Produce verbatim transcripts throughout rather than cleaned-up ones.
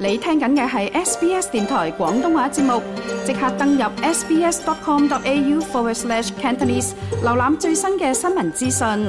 你聽緊嘅係 S B S 電台廣東話節目，即刻登入 sbs.com.au forward slash Cantonese， 瀏覽最新嘅新聞資訊。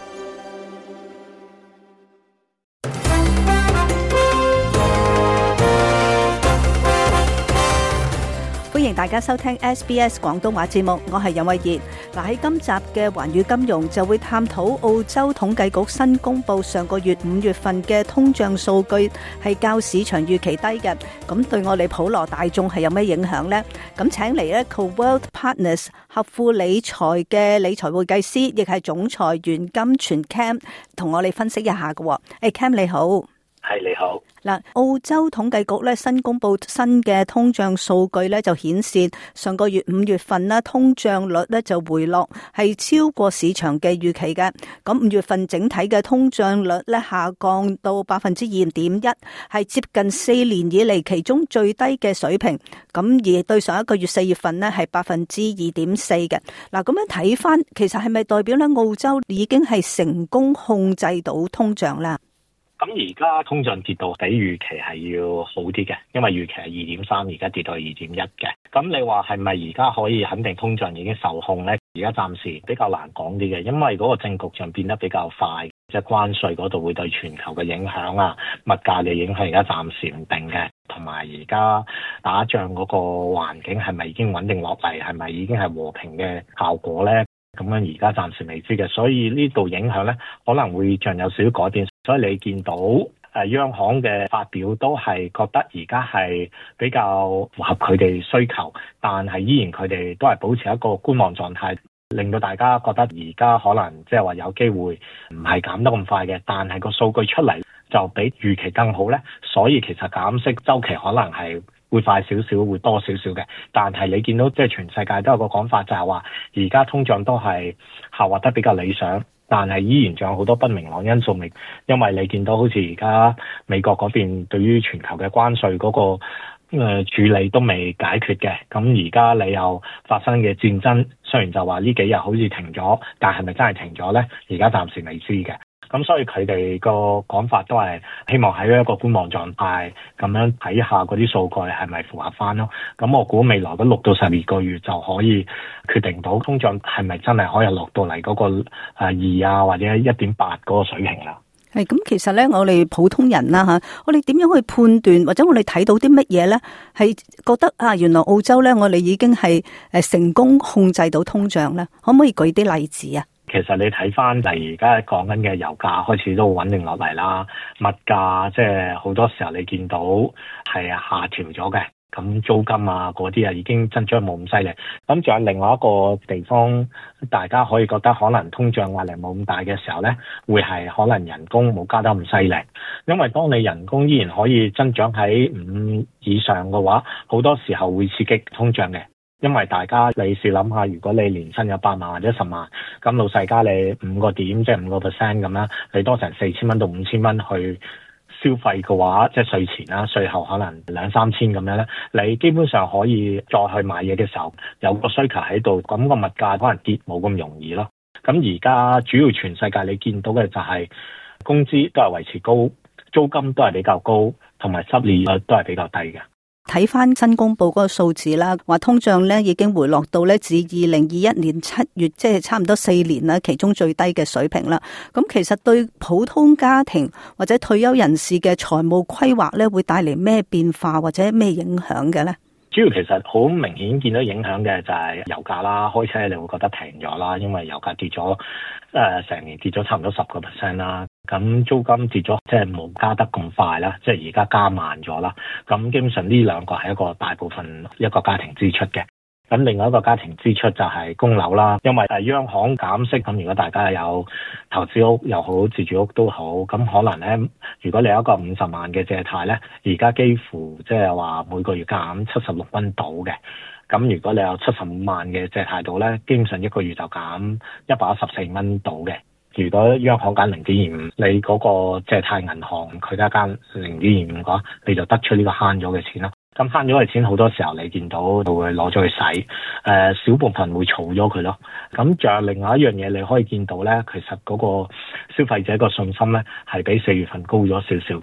歡迎大家收聽 S B S 廣東話節目，我係任慧儀。嗱，喺今集嘅環宇金融就會探討澳洲統計局新公布上個月五月份嘅通脹數據係較市場預期低嘅，咁對我哋普羅大眾係有咩影響呢？咁請嚟咧 Cowell Partners 合富理財嘅理財會計師，亦係總裁袁金泉 Cam 同我哋分析一下嘅。誒 Cam 你好。 係你好。 嗱，澳洲統計局咧新公布新嘅通脹數據咧，就顯示上個月五月份啦，通脹率咧就回落，係超過市場嘅預期嘅。咁五月份整體嘅通脹率咧下降到百分之二點一，係接近四年以嚟其中最低嘅水平。咁而對上一個月四月份呢係百分之二點四嘅。嗱，咁樣睇翻，其實係咪代表咧澳洲已經係成功控制到通脹啦？ 咁而家通脹跌到比預期係要好啲嘅，因為預期係二點三，而家跌到二點一嘅。咁你話係咪而家可以肯定通脹已經受控呢？而家暫時比較難講啲嘅，因為嗰個政局上變得比較快，即係關稅嗰度會對全球嘅影響啊，物價嘅影響而家暫時唔定嘅，同埋而家打仗嗰個環境係咪已經穩定落嚟，係咪已經係和平嘅效果呢？咁樣而家暫時未知嘅，所以呢度影響呢可能會仲有少少改變。所以你見到誒央行嘅發表都係覺得而家係比較符合佢哋需求，但係依然佢哋都係保持一個觀望狀態，令到大家覺得而家可能即係話有機會唔係減得咁快嘅，但係個數據出嚟就比預期更好呢。所以其實減息週期可能係會快少少，會多少少嘅。但係你見到即係全世界都有個講法，就係話而家通脹都係下滑得比較理想，但係依然仲有好多不明朗因素未，因為你見到好似而家美國嗰邊對於全球嘅關稅嗰個誒處理都未解決嘅。咁而家你又發生嘅戰爭，雖然就話呢幾日好似停咗，但係咪真係停咗呢？而家暫時未知嘅。咁所以佢哋個講法都係希望喺一個觀望狀態咁樣睇下嗰啲數據係咪符合翻咯。咁我估未來嗰六到十二個月就可以決定到通脹係咪真係可以落到嚟嗰個誒二啊或者一點八嗰個水平啦。 係咁，其實咧我哋普通人啦吓，我哋點樣去判斷或者我哋睇到啲乜嘢咧，係覺得啊原來澳洲咧我哋已經係誒成功控制到通脹咧？可唔可以舉啲例子啊？ 其實你睇翻嚟而家講緊嘅油價開始都穩定落嚟啦，物價即係好多時候你見到係下調咗嘅，咁租金啊嗰啲啊已經增長冇咁犀利。咁仲有另外一個地方，大家可以覺得可能通脹壓力冇咁大嘅時候呢，會係可能人工冇加得咁犀利。因為當你人工依然可以增長喺五以上嘅話，好多時候會刺激通脹嘅。因為大家你試諗下，如果你年薪有八萬或者十萬，咁老細加你五個點，即係五個 percent 咁啦，你多成四千蚊到五千蚊去消費嘅話，即係稅前啦，稅後可能兩三千咁樣咧，你基本上可以再去買嘢嘅時候有個需求喺度，咁個物價可能跌冇咁容易咯。咁而家主要全世界你見到嘅就係工資都係維持高，租金都係比較高，同埋失業率都係比較低嘅。 睇翻新公布嗰個數字啦，話通脹咧已經回落到咧自二零二一年七月，即係差唔多四年啦，其中最低嘅水平啦。咁其實對普通家庭或者退休人士嘅財務規劃咧，會帶嚟咩變化或者咩影響嘅咧？ 主要其實好明顯見到影響嘅就係油價啦，開車你會覺得平咗啦，因為油價跌咗誒成年跌咗差唔多十個 percent 啦。咁租金跌咗，即係冇加得咁快啦，即係而家加慢咗啦。咁基本上呢兩個係一個大部分一個家庭支出嘅。咁另外一個家庭支出就係供樓啦，因為誒央行減息，咁如果大家有投資屋又好，自住屋都好，咁可能咧，如果你有一個五十萬嘅借貸咧，而家幾乎即係話每個月減七十六蚊到嘅。咁如果你有七十五萬嘅借貸到咧，基本上一個月就減一百一十四蚊到嘅。如果央行減零點二五，你嗰個借貸銀行佢加減零點二五嘅話，你就得出呢個慳咗嘅錢咯。咁慳咗嘅錢好多時候你見到就會攞咗去使，誒、呃、小部分會儲咗佢咯。咁仲有另外一樣嘢你可以見到咧，其實嗰個消費者個信心咧係比四月份高咗少少嘅。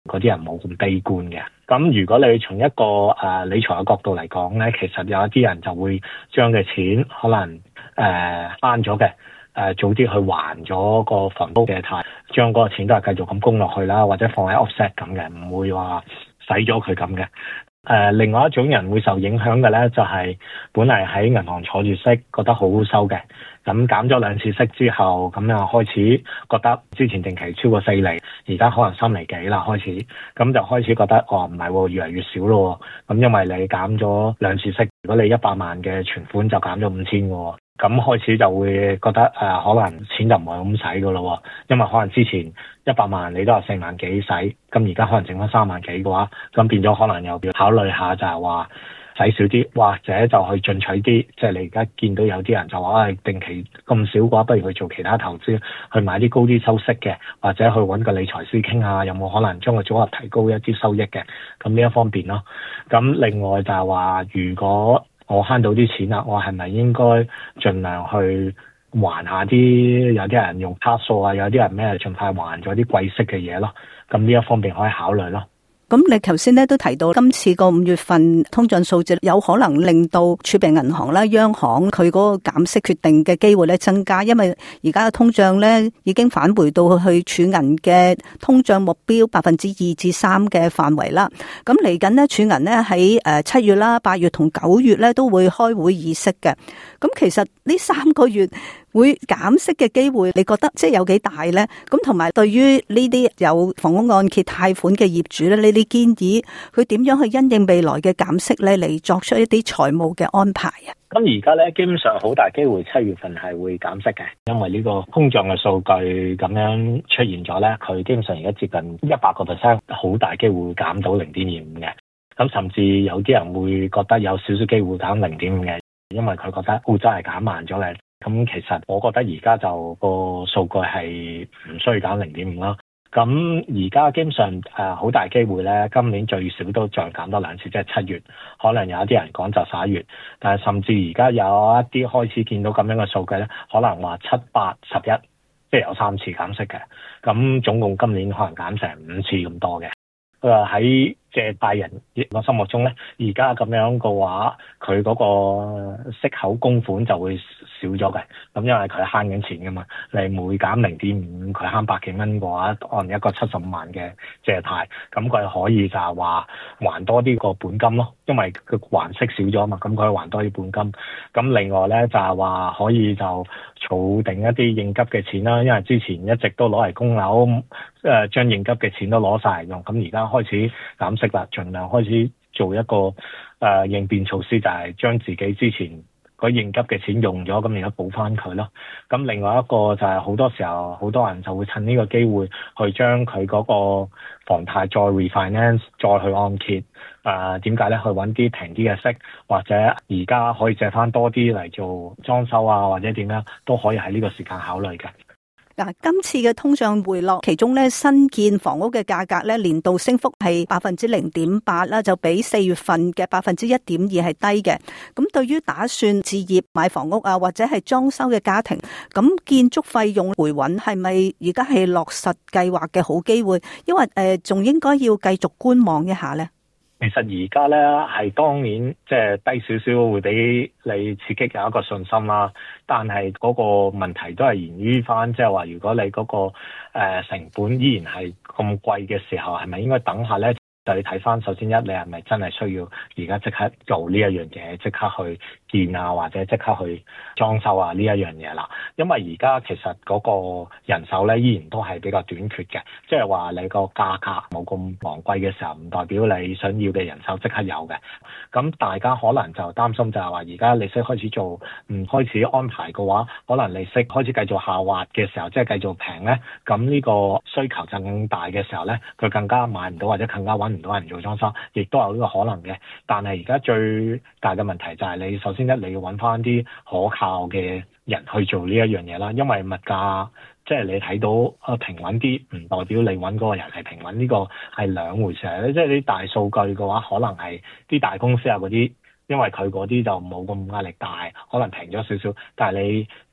嗰啲人冇咁悲觀嘅。咁如果你從一個誒、呃、理財嘅角度嚟講咧，其實有一啲人就會將嘅錢可能誒慳咗嘅。呃誒、呃、早啲去還咗個房屋嘅貸，將嗰個錢都係繼續咁供落去啦，或者放喺 offset 咁嘅，唔會話使咗佢咁嘅。誒、呃、另外一種人會受影響嘅咧，就係、是、本嚟喺銀行坐住息，覺得好好收嘅，咁減咗兩次息之後，咁又開始覺得之前定期超過四厘，而家可能三厘幾啦，開始咁就開始覺得哦唔係喎，越嚟越少咯。咁因為你減咗兩次息，如果你一百萬嘅存款就減咗五千嘅。咁開始就會覺得誒、呃，可能錢就唔係咁使噶咯，因為可能之前一百萬你都係四萬幾使，咁而家可能剩翻三萬幾嘅話，咁變咗可能又要考慮下就係話使少啲，或者就去進取啲。即係你而家見到有啲人就話，誒、哎、定期咁少嘅話，不如去做其他投資，去買啲高啲收息嘅，或者去揾個理財師傾下，有冇可能將個組合提高一啲收益嘅。咁呢一方面咯。咁另外就係話，如果我慳到啲錢啦，我係咪應該盡量去還下啲？有啲人用卡數啊，有啲人咩盡快還咗啲貴息嘅嘢咯。咁呢一方面可以考慮咯。 咁你頭先咧都提到今次個五月份通脹數字有可能令到儲備銀行啦、央行佢嗰個減息決定嘅機會咧增加，因為而家嘅通脹咧已經返回到去儲銀嘅通脹目標百分之二至三嘅範圍啦。咁嚟緊咧儲銀咧喺誒七月啦、八月同九月咧都會開會議息嘅。咁其實呢三個月會減息嘅機會，你覺得即係有幾大咧？咁同埋對於呢啲有房屋按揭貸款嘅業主咧，呢啲建議佢點樣去因應未來嘅減息咧，嚟作出一啲財務嘅安排啊？ 咁而家咧，基本上好大機會七月份係會減息嘅，因為呢個通脹嘅數據咁樣出現咗咧，佢基本上而家接近一百個 percent，好大機會減到零點二五嘅。咁甚至有啲人會覺得有少少機會減零點五嘅，因為佢覺得澳洲係減慢咗嘅。咁其實我覺得而家就個數據係唔需要減零點五啦。咁而家基本上誒好大機會咧，今年最少都再減多兩次，即係七月。可能有一啲人講就十一月，但係甚至而家有一啲開始見到咁樣嘅數據咧，可能話七八十一，即係有三次減息嘅。咁總共今年可能減成五次咁多嘅。佢話喺借貸人我心目中咧，而家咁樣嘅話，佢嗰個息口供款就會少咗嘅。咁因為佢慳緊錢噶嘛，你每減零點五，佢慳百幾蚊嘅話，按一個七十五萬嘅借貸，咁佢可以就係話還多啲個本金咯。因為佢還息少咗嘛，咁佢可以還多啲本金。咁另外咧就係話可以就儲定一啲應急嘅錢啦，因為之前一直都攞嚟供樓，誒、呃、將應急嘅錢都攞晒嚟用。咁而家開始減息啦，盡量開始做一個誒、呃、應變措施，就係將自己之前嗰應急嘅錢用咗，咁而家補翻佢咯。咁另外一個就係好多時候，好多人就會趁呢個機會去將佢嗰個房貸再 refinance，再去按揭。誒點解咧？去揾啲平啲嘅息，或者而家可以借翻多啲嚟做裝修啊，或者點樣都可以喺呢個時間考慮嘅。 嗱，今次嘅通脹回落，其中咧新建房屋嘅價格咧年度升幅係百分之零點八啦，就比四月份嘅百分之一點二係低嘅。咁對於打算置業買房屋啊，或者係裝修嘅家庭，咁建築費用回穩係咪而家係落實計劃嘅好機會？因為誒仲應該要繼續觀望一下咧。 其實而家咧係當年即係低少少會俾你刺激有一個信心啦，但係嗰個問題都係源於翻，即係話如果你嗰個誒成本依然係咁貴嘅時候，係咪應該等下咧？就你睇翻，首先一，你係咪真係需要而家即刻做呢一樣嘢，即刻去建啊，或者即刻去裝修啊呢一樣嘢啦？因為而家其實嗰個人手咧依然都係比較短缺嘅，即係話你個價格冇咁昂貴嘅時候，唔代表你想要嘅人手即刻有嘅。咁大家可能就擔心就係話，而家利息開始做唔開始安排嘅話，可能利息開始繼續下滑嘅時候，即係繼續平咧，咁呢個需求就更大嘅時候咧，佢更加買唔到或者更加揾唔到人做裝修，亦都有呢個可能嘅。但係而家最大嘅問題就係你首先一你要揾翻啲可靠嘅人去做呢一樣嘢啦，因為物價即係你睇到啊平穩啲，唔代表你揾嗰個人係平穩，呢個係兩回事嚟。即係啲大數據嘅話，可能係啲大公司啊嗰啲，因為佢嗰啲就冇咁壓力大，可能平咗少少。但係你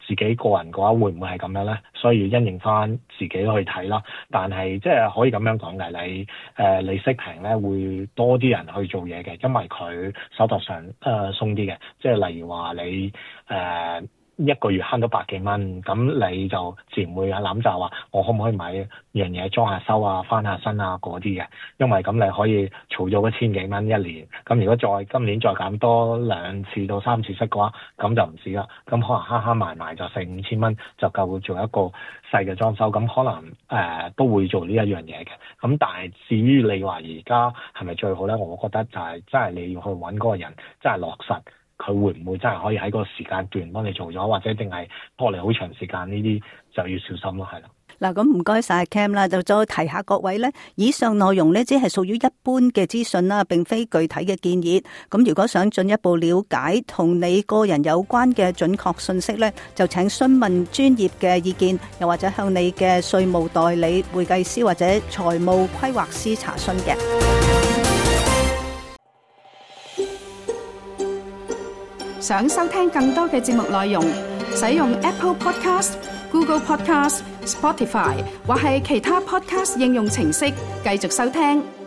自己個人嘅話會唔會係咁樣咧？所以要因應翻自己去睇啦。但係即係可以咁樣講嘅，你誒、呃、利息平咧會多啲人去做嘢嘅，因為佢手頭上誒、呃、鬆啲嘅。即係例如話你誒。呃一個月慳到百幾蚊，咁你就自然會諗就話，我可唔可以買樣嘢裝下修啊、翻下身啊嗰啲嘅？因為咁你可以儲咗嗰千幾蚊一年，咁如果再今年再減多兩次到三次息嘅話，咁就唔止啦。咁可能慳慳埋埋就四五千蚊就夠做一個細嘅裝修，咁可能誒、呃、都會做呢一樣嘢嘅。咁但係至於你話而家係咪最好咧？我覺得就係真係你要去揾嗰個人，真係落實。佢會唔會真係可以喺個時間段幫你做咗，或者定係拖你好長時間？呢啲就要小心咯，係啦。 嗱，咁唔該晒 Cam 啦，就再提下各位咧，以上內容咧只係屬於一般嘅資訊啦，並非具體嘅建議。咁如果想進一步了解同你個人有關嘅準確信息咧，就請詢問專業嘅意見，又或者向你嘅稅務代理、會計師或者財務規劃師查詢嘅。 想收聽更多嘅節目內容，使用 Apple Podcast、Google Podcast、Spotify 或係其他 Podcast 應用程式繼續收聽。